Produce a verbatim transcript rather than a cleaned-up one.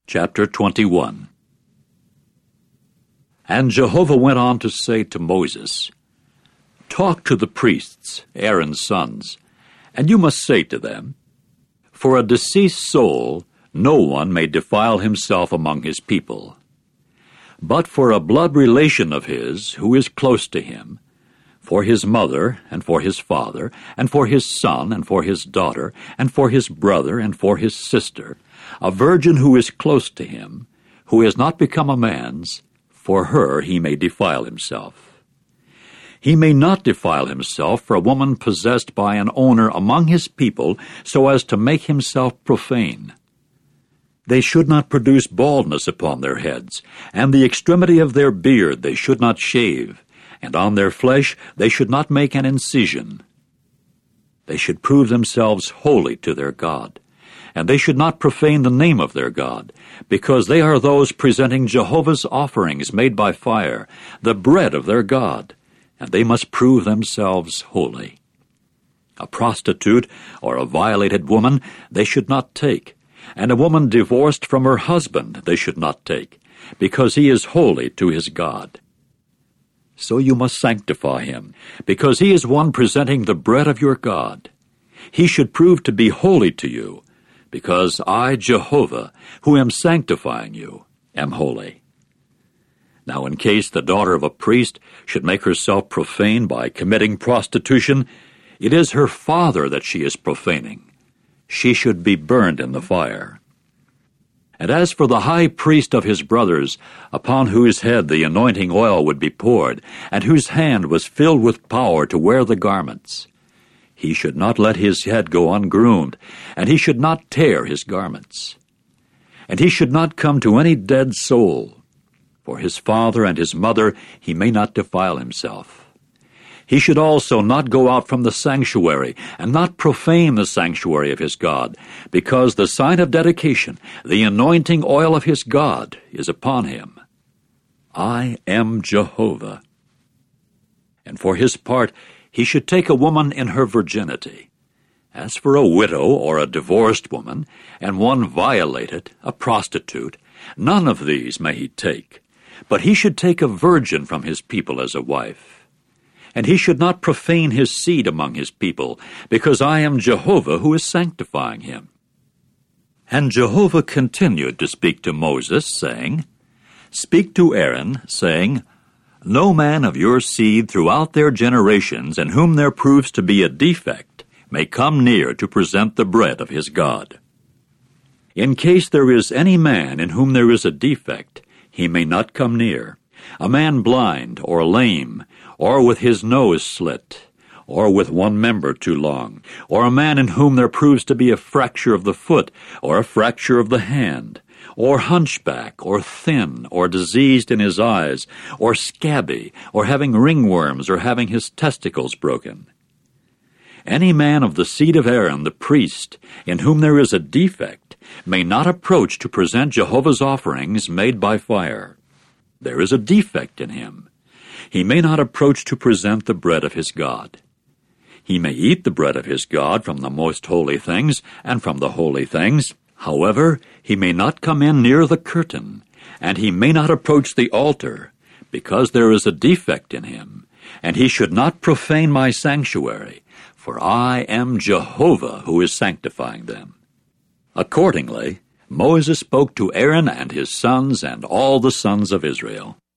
Chapter twenty-one. And Jehovah went on to say to Moses, Talk to the priests, Aaron's sons, and you must say to them, For a deceased soul no one may defile himself among his people. But for a blood relation of his, who is close to him, for his mother, and for his father, and for his son, and for his daughter, and for his brother, and for his sister, a virgin who is close to him, who has not become a man's, for her he may defile himself. He may not defile himself for a woman possessed by an owner among his people, so as to make himself profane. They should not produce baldness upon their heads, and the extremity of their beard they should not shave, and on their flesh they should not make an incision. They should prove themselves holy to their God, and they should not profane the name of their God, because they are those presenting Jehovah's offerings made by fire, the bread of their God, and they must prove themselves holy. A prostitute or a violated woman they should not take, and a woman divorced from her husband they should not take, because he is holy to his God. So you must sanctify him, because he is one presenting the bread of your God. He should prove to be holy to you, because I, Jehovah, who am sanctifying you, am holy. Now in case the daughter of a priest should make herself profane by committing prostitution, it is her father that she is profaning. She should be burned in the fire. And as for the high priest of his brothers, upon whose head the anointing oil would be poured, and whose hand was filled with power to wear the garments, he should not let his head go ungroomed, and he should not tear his garments. And he should not come to any dead soul. For his father and his mother he may not defile himself. He should also not go out from the sanctuary, and not profane the sanctuary of his God, because the sign of dedication, the anointing oil of his God, is upon him. I am Jehovah. And for his part, he should take a woman in her virginity. As for a widow or a divorced woman, and one violated, a prostitute, none of these may he take, but he should take a virgin from his people as a wife. And he should not profane his seed among his people, because I am Jehovah who is sanctifying him. And Jehovah continued to speak to Moses, saying, Speak to Aaron, saying, No man of your seed throughout their generations, in whom there proves to be a defect, may come near to present the bread of his God. In case there is any man in whom there is a defect, he may not come near, a man blind or lame, or with his nose slit, or with one member too long, or a man in whom there proves to be a fracture of the foot, or a fracture of the hand, or hunchback, or thin, or diseased in his eyes, or scabby, or having ringworms, or having his testicles broken. Any man of the seed of Aaron the priest, in whom there is a defect, may not approach to present Jehovah's offerings made by fire. There is a defect in him. He may not approach to present the bread of his God. He may eat the bread of his God from the most holy things and from the holy things. However, he may not come in near the curtain, and he may not approach the altar, because there is a defect in him, and he should not profane my sanctuary, for I am Jehovah who is sanctifying them. Accordingly, Moses spoke to Aaron and his sons and all the sons of Israel.